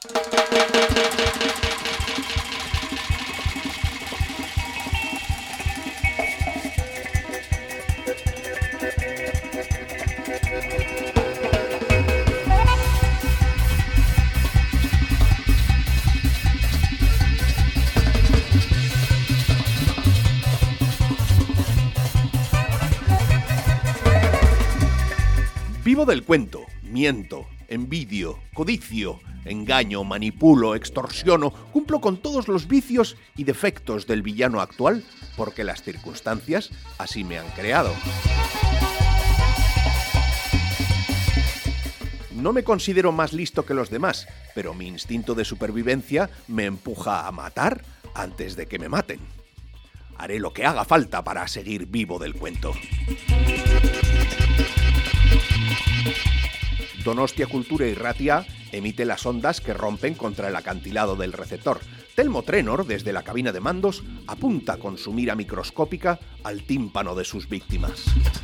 Vivo del cuento, miento, envidio, codicio, engaño, manipulo, extorsiono, cumplo con todos los vicios y defectos del villano actual porque las circunstancias así me han creado. No me considero más listo que los demás, pero mi instinto de supervivencia me empuja a matar antes de que me maten. Haré lo que haga falta para seguir vivo del cuento. Donostia Cultura Irratia emite las ondas que rompen contra el acantilado del receptor. Telmo Trenor, desde la cabina de mandos, apunta con su mira microscópica al tímpano de sus víctimas.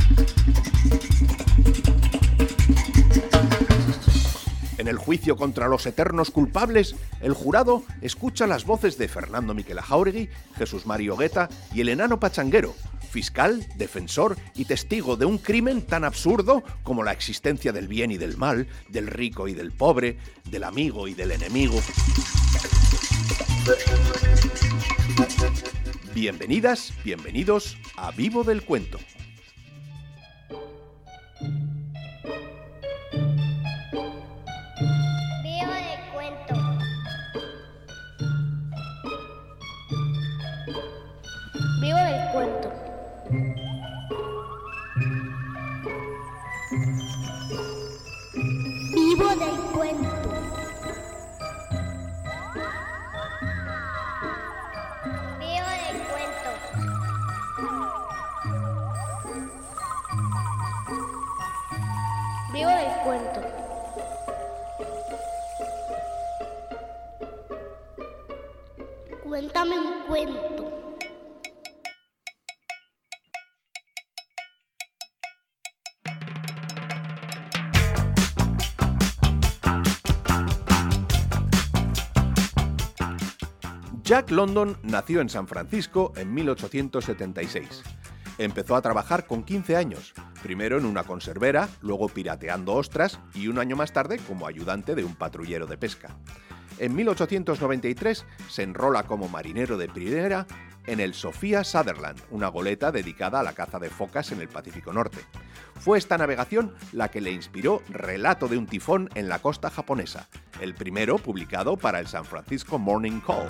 En el juicio contra los eternos culpables, el jurado escucha las voces de Fernando Miquel Jáuregui, Jesús Mario Guetta y el enano Pachanguero, fiscal, defensor y testigo de un crimen tan absurdo como la existencia del bien y del mal, del rico y del pobre, del amigo y del enemigo. Bienvenidas, bienvenidos a Vivo del Cuento. Vivo del cuento. Vivo del cuento. Vivo del cuento. Vivo del cuento. Cuéntame un cuento. Jack London nació en San Francisco en 1876. Empezó a trabajar con 15 años, primero en una conservera, luego pirateando ostras y un año más tarde como ayudante de un patrullero de pesca. En 1893 se enrola como marinero de primera en el Sophia Sutherland, una goleta dedicada a la caza de focas en el Pacífico Norte. Fue esta navegación la que le inspiró Relato de un tifón en la costa japonesa, el primero publicado para el San Francisco Morning Call.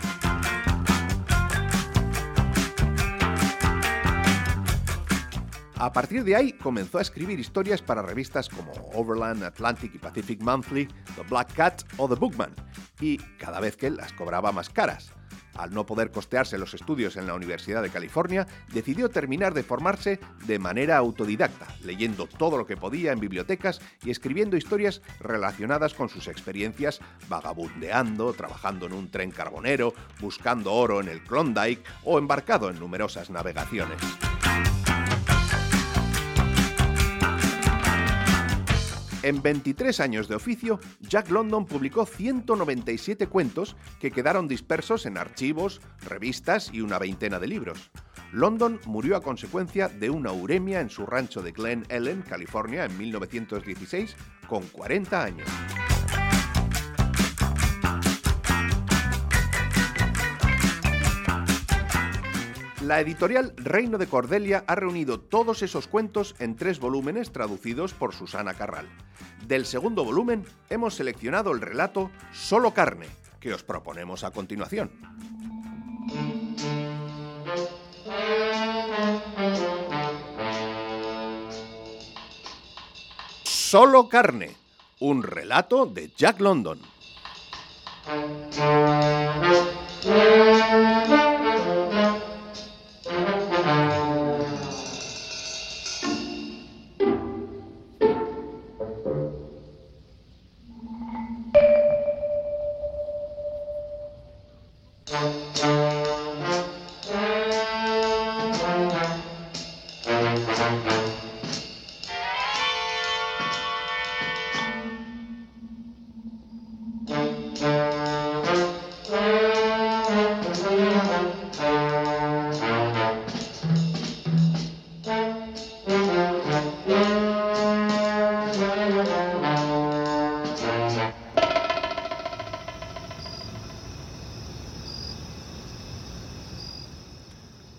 A partir de ahí comenzó a escribir historias para revistas como Overland, Atlantic y Pacific Monthly, The Black Cat o The Bookman, y cada vez que las cobraba más caras. Al no poder costearse los estudios en la Universidad de California, decidió terminar de formarse de manera autodidacta, leyendo todo lo que podía en bibliotecas y escribiendo historias relacionadas con sus experiencias vagabundeando, trabajando en un tren carbonero, buscando oro en el Klondike o embarcado en numerosas navegaciones. En 23 años de oficio, Jack London publicó 197 cuentos que quedaron dispersos en archivos, revistas y una veintena de libros. London murió a consecuencia de una uremia en su rancho de Glen Ellen, California, en 1916, con 40 años. La editorial Reino de Cordelia ha reunido todos esos cuentos en 3 volúmenes traducidos por Susana Carral. Del segundo volumen hemos seleccionado el relato Solo carne, que os proponemos a continuación. Solo carne, un relato de Jack London.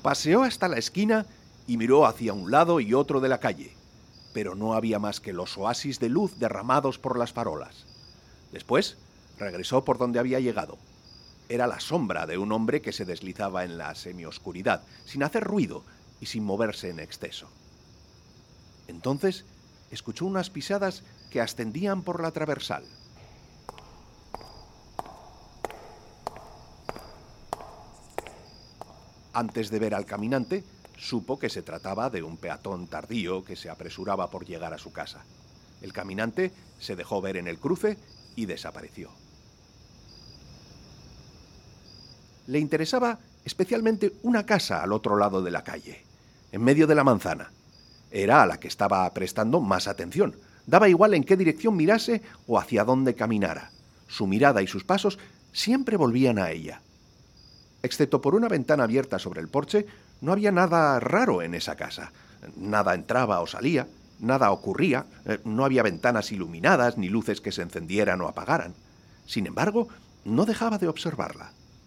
Paseó hasta la esquina y miró hacia un lado y otro de la calle, pero no había más que los oasis de luz derramados por las farolas. Después, regresó por donde había llegado. Era la sombra de un hombre que se deslizaba en la semioscuridad, sin hacer ruido y sin moverse en exceso. Entonces, escuchó unas pisadas que ascendían por la traversal. Antes de ver al caminante, supo que se trataba de un peatón tardío que se apresuraba por llegar a su casa. El caminante se dejó ver en el cruce y desapareció. Le interesaba especialmente una casa al otro lado de la calle, en medio de la manzana. Era a la que estaba prestando más atención. Daba igual en qué dirección mirase o hacia dónde caminara. Su mirada y sus pasos siempre volvían a ella. Excepto por una ventana abierta sobre el porche, no había nada raro en esa casa. Nada entraba o salía, nada ocurría, no había ventanas iluminadas ni luces que se encendieran o apagaran. Sin embargo, no dejaba de observarla.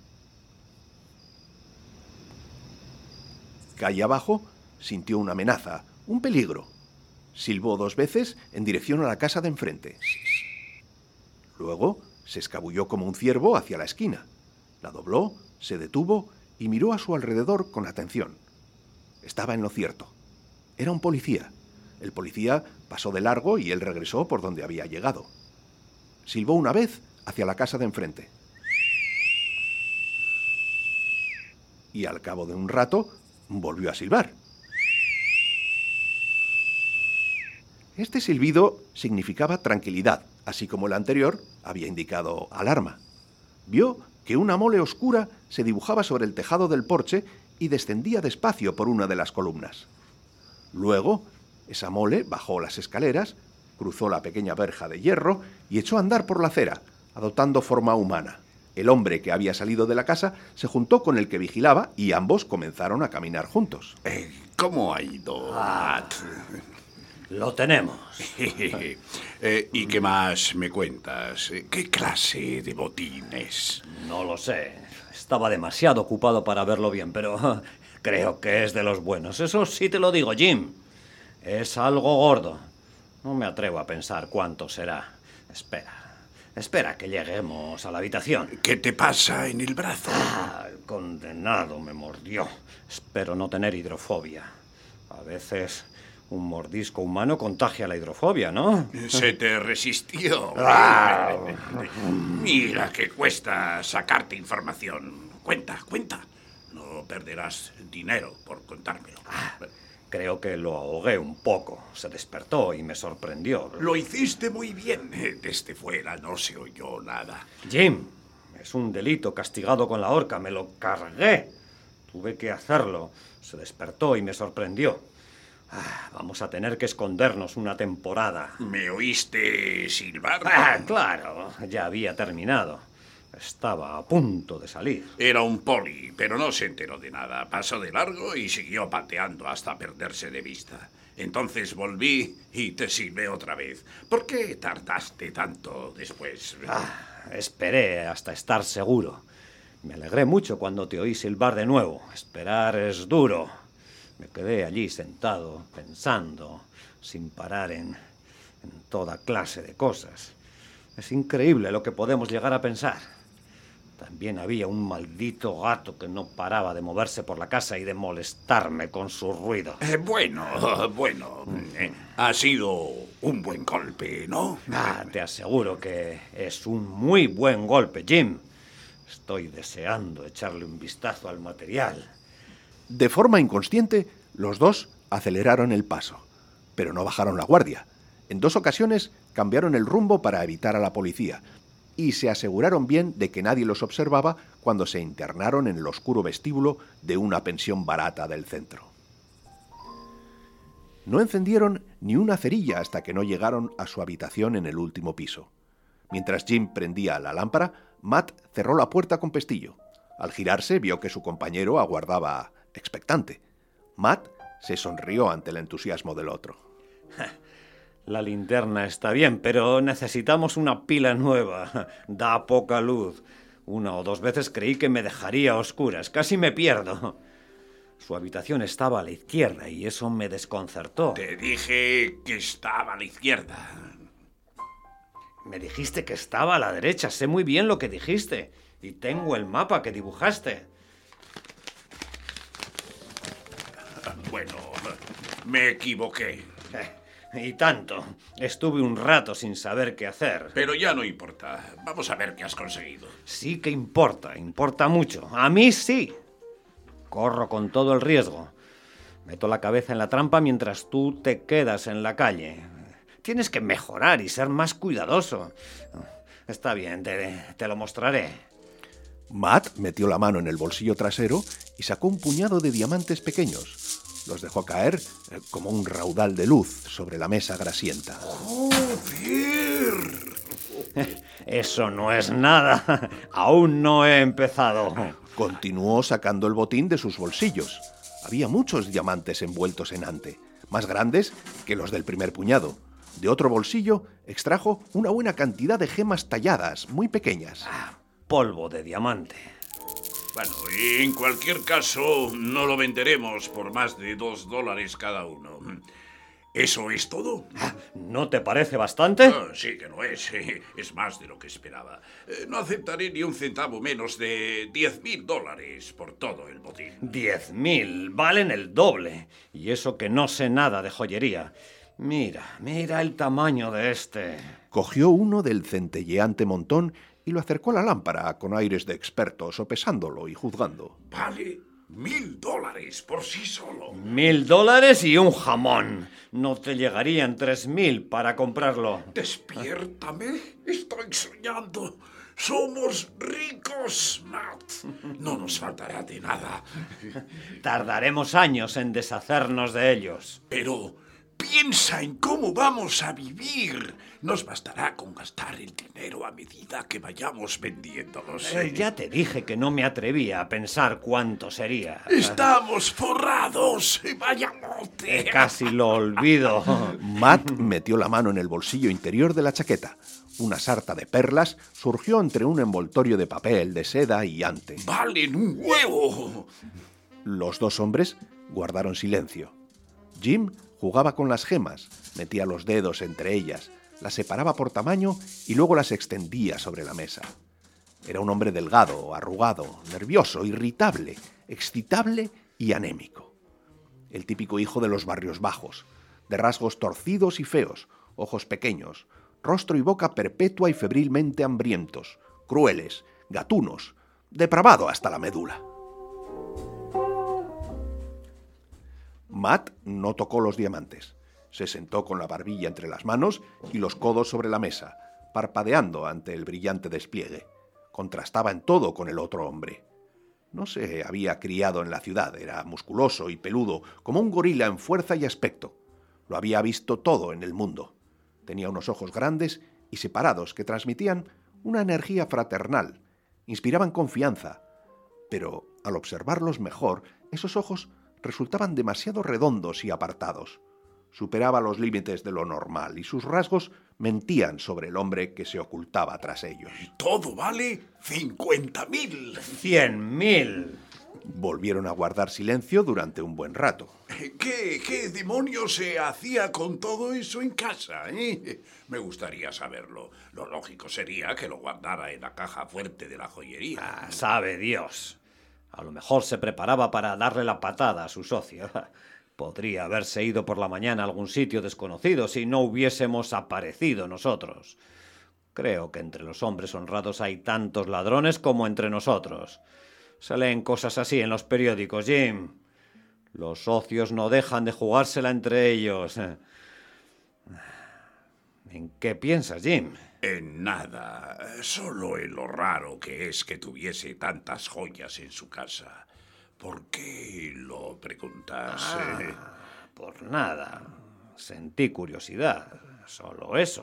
Calle abajo, sintió una amenaza, un peligro. Silbó 2 veces en dirección a la casa de enfrente. Luego se escabulló como un ciervo hacia la esquina. La dobló, se detuvo y miró a su alrededor con atención. Estaba en lo cierto. Era un policía. El policía pasó de largo y él regresó por donde había llegado. Silbó una vez hacia la casa de enfrente. Y al cabo de un rato volvió a silbar. Este silbido significaba tranquilidad, así como el anterior había indicado alarma. Vio que una mole oscura se dibujaba sobre el tejado del porche y descendía despacio por una de las columnas. Luego, esa mole bajó las escaleras, cruzó la pequeña verja de hierro y echó a andar por la acera, adoptando forma humana. El hombre que había salido de la casa se juntó con el que vigilaba y ambos comenzaron a caminar juntos. ¿Cómo ha ido, Matt? Lo tenemos. ¿Y qué más me cuentas? ¿Qué clase de botines? No lo sé. Estaba demasiado ocupado para verlo bien, pero creo que es de los buenos. Eso sí te lo digo, Jim. Es algo gordo. No me atrevo a pensar cuánto será. Espera que lleguemos a la habitación. ¿Qué te pasa en el brazo? El condenado me mordió. Espero no tener hidrofobia. A veces un mordisco humano contagia la hidrofobia, ¿no? Se te resistió. Mira que cuesta sacarte información. Cuenta. No perderás dinero por contármelo. Creo que lo ahogué un poco. Se despertó y me sorprendió. Lo hiciste muy bien. Desde fuera no se oyó nada. Jim, es un delito castigado con la horca. Me lo cargué. Tuve que hacerlo. Se despertó y me sorprendió. Vamos a tener que escondernos una temporada. ¿Me oíste silbar? Claro, ya había terminado. Estaba a punto de salir. Era un poli, pero no se enteró de nada. Pasó de largo y siguió pateando hasta perderse de vista. Entonces volví y te silbé otra vez. ¿Por qué tardaste tanto después? Esperé hasta estar seguro. Me alegré mucho cuando te oí silbar de nuevo. Esperar es duro. Me quedé allí sentado, pensando, sin parar en toda clase de cosas. Es increíble lo que podemos llegar a pensar. También había un maldito gato que no paraba de moverse por la casa y de molestarme con su ruido. Bueno. Ha sido un buen golpe, ¿no? Te aseguro que es un muy buen golpe, Jim. Estoy deseando echarle un vistazo al material. De forma inconsciente, los dos aceleraron el paso, pero no bajaron la guardia. En 2 ocasiones cambiaron el rumbo para evitar a la policía y se aseguraron bien de que nadie los observaba cuando se internaron en el oscuro vestíbulo de una pensión barata del centro. No encendieron ni una cerilla hasta que no llegaron a su habitación en el último piso. Mientras Jim prendía la lámpara, Matt cerró la puerta con pestillo. Al girarse vio que su compañero aguardaba expectante. Matt se sonrió ante el entusiasmo del otro. La linterna está bien, pero necesitamos una pila nueva. Da poca luz. 1 o 2 veces creí que me dejaría a oscuras. Casi me pierdo. Su habitación estaba a la izquierda y eso me desconcertó. Te dije que estaba a la izquierda. Me dijiste que estaba a la derecha. Sé muy bien lo que dijiste. Y tengo el mapa que dibujaste. Bueno, me equivoqué. Y tanto. Estuve un rato sin saber qué hacer. Pero ya no importa. Vamos a ver qué has conseguido. Sí que importa. Importa mucho. A mí sí. Corro con todo el riesgo. Meto la cabeza en la trampa mientras tú te quedas en la calle. Tienes que mejorar y ser más cuidadoso. Está bien, te lo mostraré. Matt metió la mano en el bolsillo trasero y sacó un puñado de diamantes pequeños. Los dejó caer como un raudal de luz sobre la mesa grasienta. ¡Joder! Eso no es nada. Aún no he empezado. Continuó sacando el botín de sus bolsillos. Había muchos diamantes envueltos en ante, más grandes que los del primer puñado. De otro bolsillo extrajo una buena cantidad de gemas talladas, muy pequeñas. Polvo de diamante. Bueno, en cualquier caso, no lo venderemos por más de $2 cada uno. ¿Eso es todo? ¿No te parece bastante? Sí que lo es. Es más de lo que esperaba. No aceptaré ni un centavo menos de $10.000 por todo el botín. 10.000. Valen el doble. Y eso que no sé nada de joyería. Mira el tamaño de este. Cogió uno del centelleante montón y lo acercó a la lámpara con aires de experto, sopesándolo y juzgando. Vale $1.000 por sí solo. $1.000 y un jamón. No te llegarían 3.000 para comprarlo. Despiértame. Estoy soñando. Somos ricos, Matt. No nos faltará de nada. Tardaremos años en deshacernos de ellos. Pero piensa en cómo vamos a vivir. Nos bastará con gastar el dinero a medida que vayamos vendiéndolos. Ya te dije que no me atrevía a pensar cuánto sería. Estamos forrados. Vaya mote. Casi lo olvido. Matt metió la mano en el bolsillo interior de la chaqueta. Una sarta de perlas surgió entre un envoltorio de papel, de seda y ante. ¡Valen un huevo! Los dos hombres guardaron silencio. Jim jugaba con las gemas, metía los dedos entre ellas, las separaba por tamaño y luego las extendía sobre la mesa. Era un hombre delgado, arrugado, nervioso, irritable, excitable y anémico. El típico hijo de los barrios bajos, de rasgos torcidos y feos, ojos pequeños, rostro y boca perpetua y febrilmente hambrientos, crueles, gatunos, depravado hasta la médula. Matt no tocó los diamantes. Se sentó con la barbilla entre las manos y los codos sobre la mesa, parpadeando ante el brillante despliegue. Contrastaba en todo con el otro hombre. No se había criado en la ciudad, era musculoso y peludo, como un gorila en fuerza y aspecto. Lo había visto todo en el mundo. Tenía unos ojos grandes y separados que transmitían una energía fraternal, inspiraban confianza. Pero, al observarlos mejor, esos ojos resultaban demasiado redondos y apartados. Superaba los límites de lo normal y sus rasgos mentían sobre el hombre que se ocultaba tras ellos. Todo vale 50.000. 100.000. Volvieron a guardar silencio durante un buen rato. ¿Qué demonios se hacía con todo eso en casa? Me gustaría saberlo. Lo lógico sería que lo guardara en la caja fuerte de la joyería. Sabe Dios. A lo mejor se preparaba para darle la patada a su socio. Podría haberse ido por la mañana a algún sitio desconocido si no hubiésemos aparecido nosotros. Creo que entre los hombres honrados hay tantos ladrones como entre nosotros. Se leen cosas así en los periódicos, Jim. Los socios no dejan de jugársela entre ellos. ¿En qué piensas, Jim? En nada. Solo en lo raro que es que tuviese tantas joyas en su casa. ¿Por qué lo preguntas? Por nada. Sentí curiosidad. Solo eso.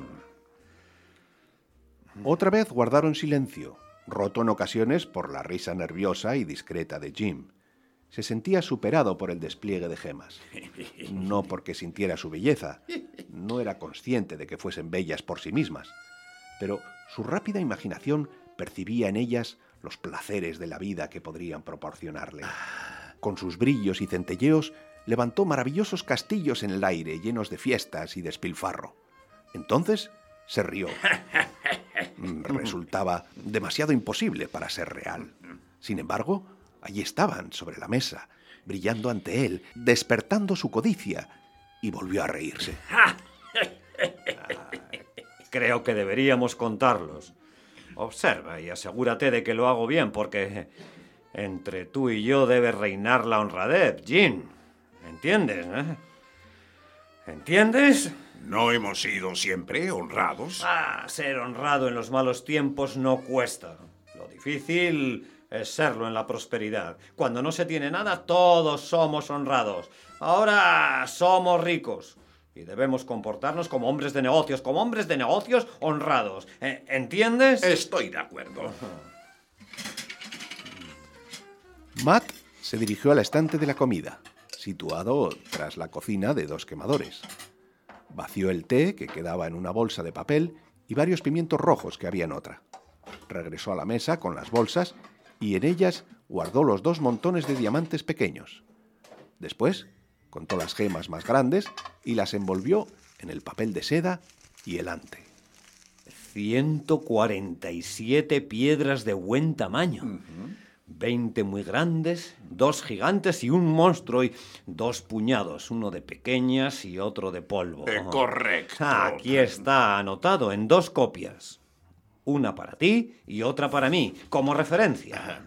Otra vez guardaron silencio, roto en ocasiones por la risa nerviosa y discreta de Jim. Se sentía superado por el despliegue de gemas. No porque sintiera su belleza. No era consciente de que fuesen bellas por sí mismas. Pero su rápida imaginación percibía en ellas los placeres de la vida que podrían proporcionarle. con sus brillos y centelleos, levantó maravillosos castillos en el aire llenos de fiestas y despilfarro. Entonces se rió. Resultaba demasiado imposible para ser real. Sin embargo, allí estaban, sobre la mesa, brillando ante él, despertando su codicia, y volvió a reírse. Creo que deberíamos contarlos. Observa y asegúrate de que lo hago bien, porque entre tú y yo debe reinar la honradez, Jim. ¿Entiendes, eh? ¿Entiendes? ¿No hemos sido siempre honrados? Ser honrado en los malos tiempos no cuesta. Lo difícil es serlo en la prosperidad. Cuando no se tiene nada, todos somos honrados. Ahora somos ricos y debemos comportarnos como hombres de negocios honrados. ¿Entiendes? Estoy de acuerdo. Matt se dirigió al estante de la comida, situado tras la cocina de 2 quemadores. Vació el té, que quedaba en una bolsa de papel, y varios pimientos rojos que había en otra. Regresó a la mesa con las bolsas y en ellas guardó los 2 montones de diamantes pequeños. Después contó las gemas más grandes y las envolvió en el papel de seda y helante. 147 piedras de buen tamaño. 20 muy grandes, 2 gigantes y un monstruo, y 2 puñados, uno de pequeñas y otro de polvo. Correcto. Aquí está anotado en 2 copias. Una para ti y otra para mí, como referencia.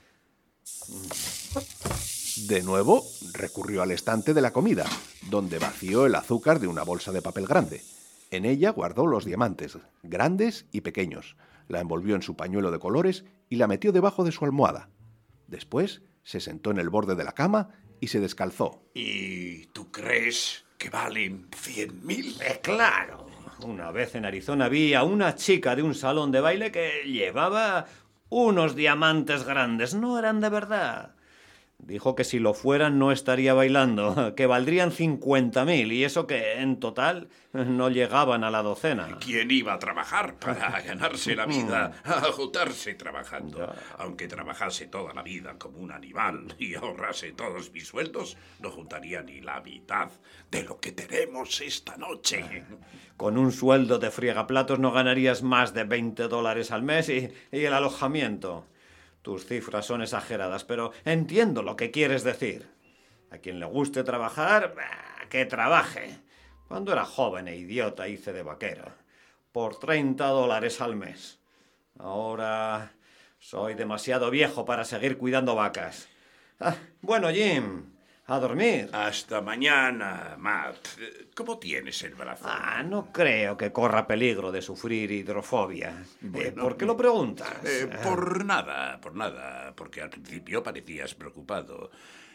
De nuevo, recurrió al estante de la comida, donde vació el azúcar de una bolsa de papel grande. En ella guardó los diamantes, grandes y pequeños. La envolvió en su pañuelo de colores y la metió debajo de su almohada. Después se sentó en el borde de la cama y se descalzó. ¿Y tú crees que valen 100.000? Claro. Una vez en Arizona vi a una chica de un salón de baile que llevaba unos diamantes grandes. No eran de verdad. Dijo que si lo fueran no estaría bailando, que valdrían 50.000, y eso que en total no llegaban a la docena. ¿Quién iba a trabajar para ganarse la vida, a agotarse trabajando? Aunque trabajase toda la vida como un animal y ahorrase todos mis sueldos, no juntaría ni la mitad de lo que tenemos esta noche. Con un sueldo de friegaplatos no ganarías más de $20 al mes y el alojamiento. Tus cifras son exageradas, pero entiendo lo que quieres decir. A quien le guste trabajar, que trabaje. Cuando era joven e idiota hice de vaquero, por $30 al mes. Ahora soy demasiado viejo para seguir cuidando vacas. Bueno, Jim, a dormir. Hasta mañana, Matt. ¿Cómo tienes el brazo? No creo que corra peligro de sufrir hidrofobia. Bueno, ¿Por qué lo preguntas? Por nada, porque al principio parecías preocupado.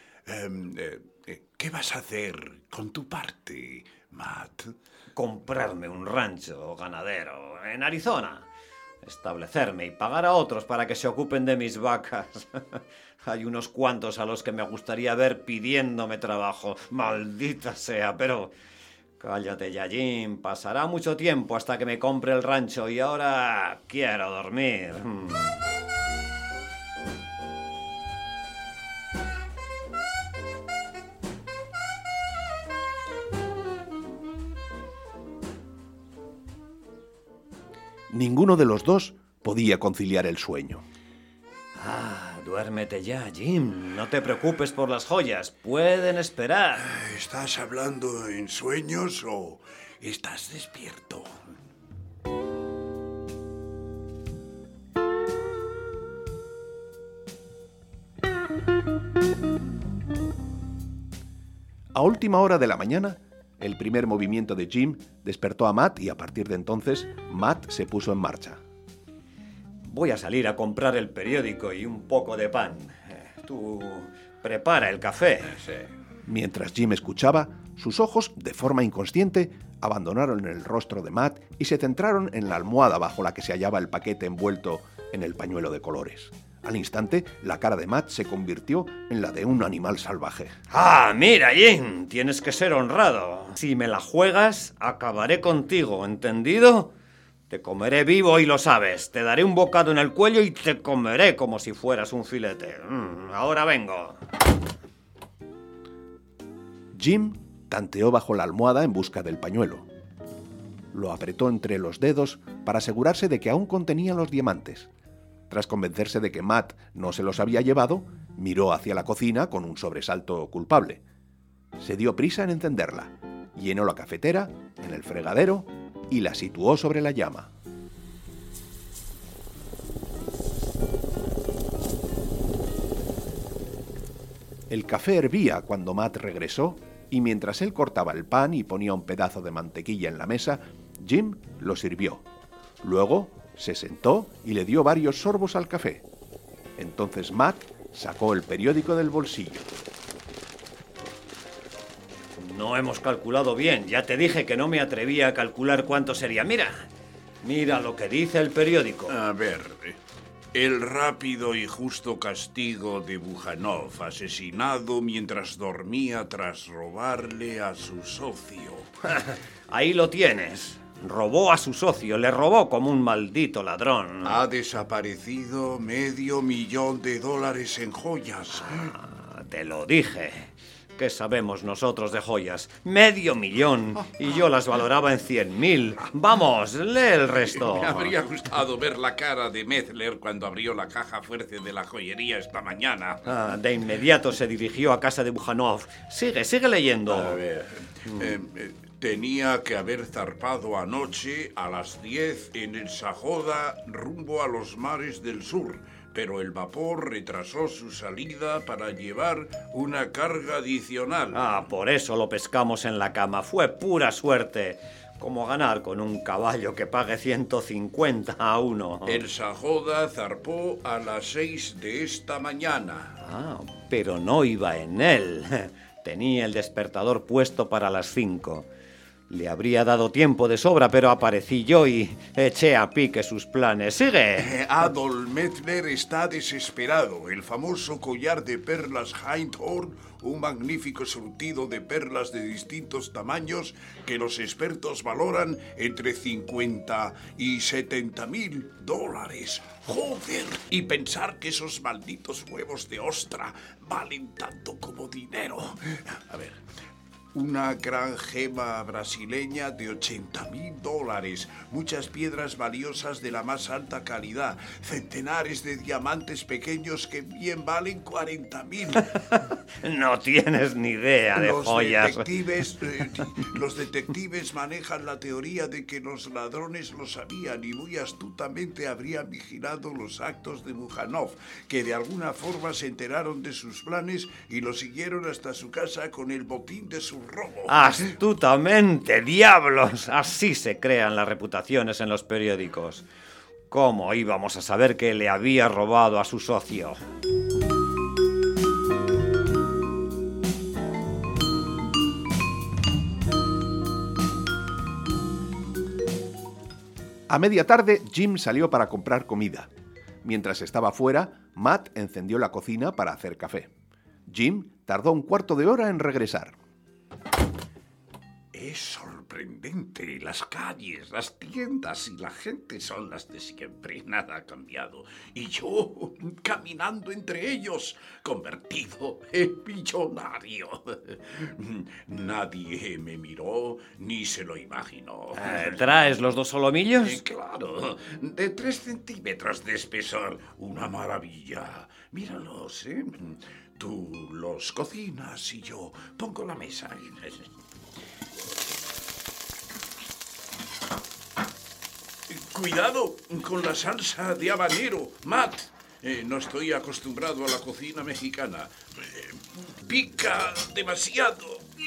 ¿Qué vas a hacer con tu parte, Matt? Comprarme un rancho ganadero en Arizona. Establecerme y pagar a otros para que se ocupen de mis vacas. Hay unos cuantos a los que me gustaría ver pidiéndome trabajo. Maldita sea, pero... Cállate ya, Jim. Pasará mucho tiempo hasta que me compre el rancho y ahora quiero dormir. Ninguno de los dos podía conciliar el sueño. Duérmete ya, Jim. No te preocupes por las joyas. Pueden esperar. ¿Estás hablando en sueños o estás despierto? A última hora de la mañana, el primer movimiento de Jim despertó a Matt y a partir de entonces, Matt se puso en marcha. Voy a salir a comprar el periódico y un poco de pan. Tú prepara el café. Sí. Mientras Jim escuchaba, sus ojos, de forma inconsciente, abandonaron el rostro de Matt y se centraron en la almohada bajo la que se hallaba el paquete envuelto en el pañuelo de colores. Al instante, la cara de Matt se convirtió en la de un animal salvaje. Mira, Jim, tienes que ser honrado. Si me la juegas, acabaré contigo, ¿entendido? Te comeré vivo y lo sabes. Te daré un bocado en el cuello y te comeré como si fueras un filete. Ahora vengo. Jim tanteó bajo la almohada en busca del pañuelo. Lo apretó entre los dedos para asegurarse de que aún contenía los diamantes. Tras convencerse de que Matt no se los había llevado, miró hacia la cocina con un sobresalto culpable. Se dio prisa en encenderla, llenó la cafetera en el fregadero y la situó sobre la llama. El café hervía cuando Matt regresó y mientras él cortaba el pan y ponía un pedazo de mantequilla en la mesa, Jim lo sirvió. Luego se sentó y le dio varios sorbos al café. Entonces Matt sacó el periódico del bolsillo. No hemos calculado bien. Ya te dije que no me atrevía a calcular cuánto sería. Mira lo que dice el periódico. A ver, el rápido y justo castigo de Bujanov, asesinado mientras dormía tras robarle a su socio. Ahí lo tienes. Robó a su socio, le robó como un maldito ladrón. Ha desaparecido $500,000 en joyas. Te lo dije. ¿Qué sabemos nosotros de joyas? $500,000 y yo las valoraba en 100.000. Vamos, lee el resto. Me habría gustado ver la cara de Metzler cuando abrió la caja fuerte de la joyería esta mañana. De inmediato se dirigió a casa de Bujanov. Sigue leyendo. A ver, tenía que haber zarpado anoche a las 10 en el Sajoda rumbo a los mares del sur, pero el vapor retrasó su salida para llevar una carga adicional. Por eso lo pescamos en la cama. Fue pura suerte. Como ganar con un caballo que pague 150 a uno. El Sajoda zarpó a las 6 de esta mañana. Pero no iba en él. Tenía el despertador puesto para las 5. Le habría dado tiempo de sobra, pero aparecí yo y eché a pique sus planes. ¡Sigue! Adolf Metzler está desesperado. El famoso collar de perlas Hindhorn, un magnífico surtido de perlas de distintos tamaños que los expertos valoran entre 50 y 70.000 dólares. ¡Joder! Y pensar que esos malditos huevos de ostra valen tanto como dinero. A ver... Una gran gema brasileña de 80.000 dólares, muchas piedras valiosas de la más alta calidad, centenares de diamantes pequeños que bien valen 40.000. No tienes ni idea de joyas. Los detectives manejan la teoría de que los ladrones lo sabían y muy astutamente habrían vigilado los actos de Bujanov, que de alguna forma se enteraron de sus planes y lo siguieron hasta su casa con el botín de su robo. ¡Astutamente, diablos! Así se crean las reputaciones en los periódicos. ¿Cómo íbamos a saber que le había robado a su socio? A media tarde, Jim salió para comprar comida. Mientras estaba fuera, Matt encendió la cocina para hacer café. Jim tardó un cuarto de hora en regresar. Es sorprendente. Las calles, las tiendas y la gente son las de siempre. Nada ha cambiado. Y yo, caminando entre ellos, convertido en millonario. Nadie me miró ni se lo imaginó. ¿Traes los 2 solomillos? Claro, de 3 centímetros de espesor. Una maravilla. Míralos, ¿eh? Tú los cocinas y yo pongo la mesa. Cuidado con la salsa de habanero, Matt. No estoy acostumbrado a la cocina mexicana. Pica demasiado.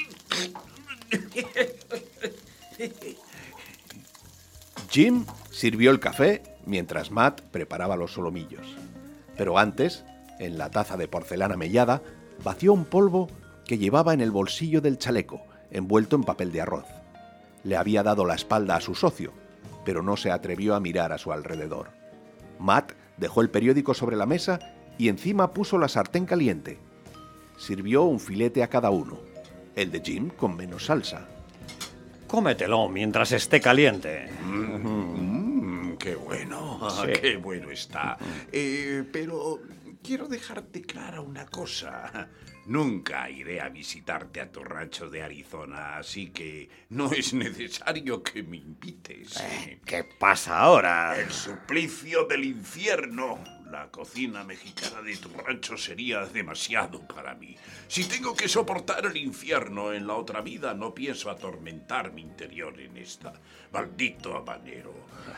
Jim sirvió el café mientras Matt preparaba los solomillos. Pero antes, en la taza de porcelana mellada, vació un polvo que llevaba en el bolsillo del chaleco, envuelto en papel de arroz. Le había dado la espalda a su socio, pero no se atrevió a mirar a su alrededor. Matt dejó el periódico sobre la mesa y encima puso la sartén caliente. Sirvió un filete a cada uno, el de Jim con menos salsa. Cómetelo mientras esté caliente. ¡Qué bueno! Sí. ¡Qué bueno está! Pero quiero dejarte clara una cosa. Nunca iré a visitarte a tu rancho de Arizona, así que no es necesario que me invites. ¿Qué pasa ahora? El suplicio del infierno. La cocina mexicana de tu rancho sería demasiado para mí. Si tengo que soportar el infierno en la otra vida, no pienso atormentar mi interior en esta. Maldito habanero.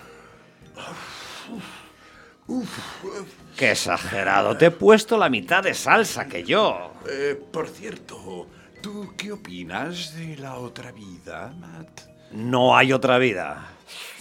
¡Qué exagerado! Te he puesto la mitad de salsa que yo. Por cierto, ¿tú qué opinas de la otra vida, Matt? No hay otra vida.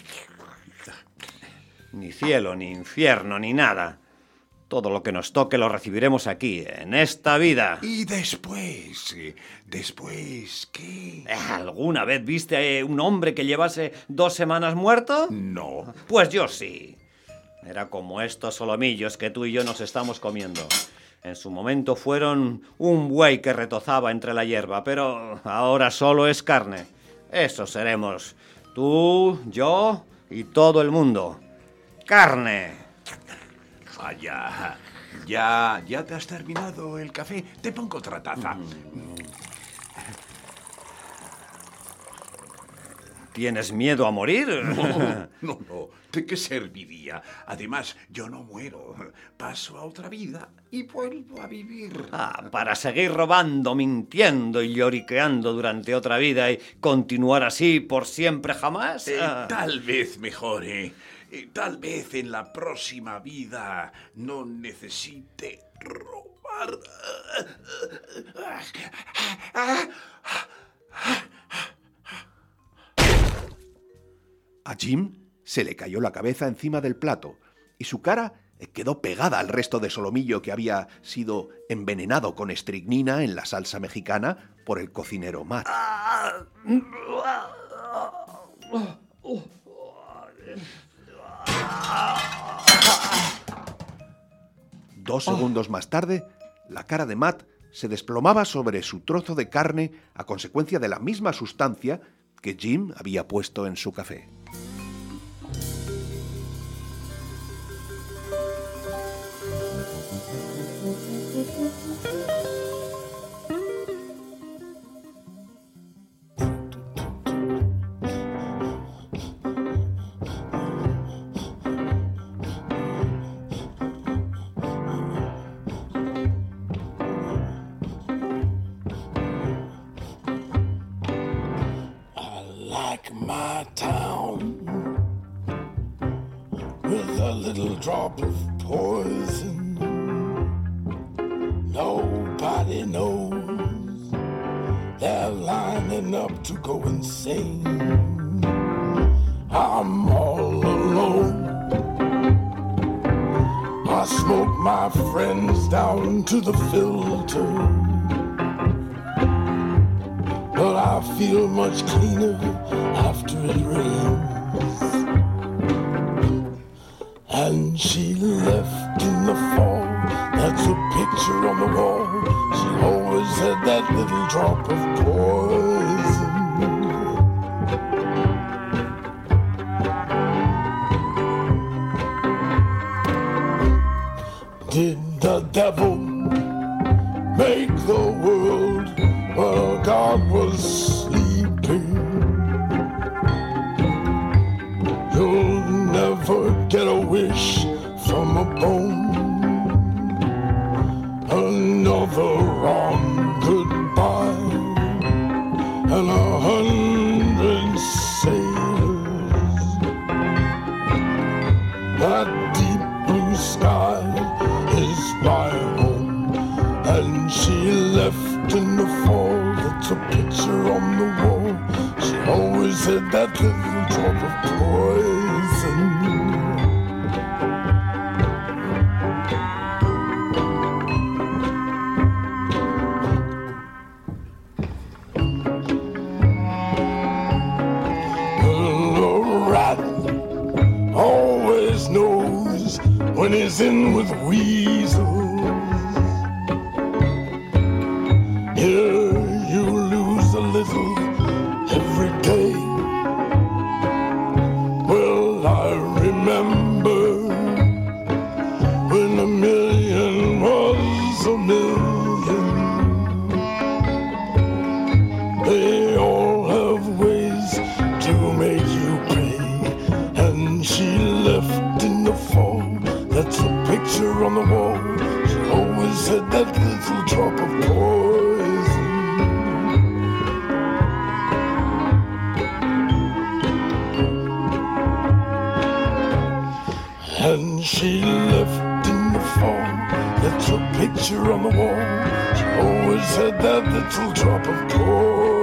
Ni cielo, ni infierno, ni nada. Todo lo que nos toque lo recibiremos aquí, en esta vida. ¿Y después? ¿Después qué? ¿Alguna vez viste a un hombre que llevase 2 semanas muerto? No. Pues yo sí. Era como estos solomillos que tú y yo nos estamos comiendo. En su momento fueron un buey que retozaba entre la hierba, pero ahora solo es carne. Eso seremos. Tú, yo y todo el mundo. ¡Carne! Vaya, ¿ya te has terminado el café? Te pongo otra taza. ¿Tienes miedo a morir? No. ¿De qué serviría? Además, yo no muero. Paso a otra vida y vuelvo a vivir. Para seguir robando, mintiendo y lloriqueando durante otra vida y continuar así por siempre jamás. Tal vez mejore. Tal vez en la próxima vida no necesite robar. A Jim se le cayó la cabeza encima del plato y su cara quedó pegada al resto de solomillo que había sido envenenado con estricnina en la salsa mexicana por el cocinero Matt. 2 segundos más tarde, la cara de Matt se desplomaba sobre su trozo de carne a consecuencia de la misma sustancia que Jim había puesto en su café. My town with a little drop of poison. Nobody knows. They're lining up to go insane. I'm all alone. I smoke my friends down to the filter. But I feel much cleaner after it rains. And she left in the fall. That's a picture on the wall. She always had that little drop of poison. Did the devil make the world while God was sleeping? You'll never get a wish from a bone. Another wrong goodbye and 100 sailors. That deep blue sky is my home, and she left in the fall. That's a picture on the wall. She always had that little drop of poison. Always knows when he's in with weasels. Here you lose a little every day. Well, I remember when 1,000,000 that little drop of poison. And she left in the fall. That's her picture on the wall. She always had that little drop of poison.